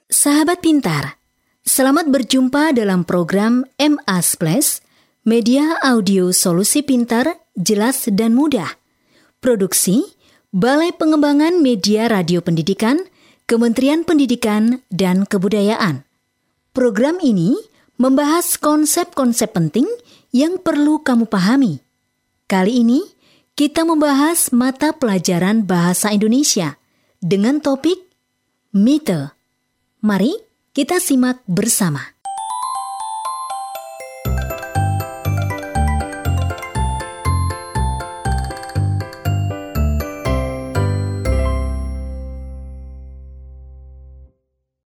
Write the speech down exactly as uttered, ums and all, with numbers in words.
Sahabat pintar, selamat berjumpa dalam program M A Splash, Media Audio Solusi Pintar, Jelas dan Mudah. Produksi Balai Pengembangan Media Radio Pendidikan, Kementerian Pendidikan dan Kebudayaan. Program ini membahas konsep-konsep penting yang perlu kamu pahami. Kali ini kita membahas mata pelajaran Bahasa Indonesia dengan topik Mite. Mari kita simak bersama.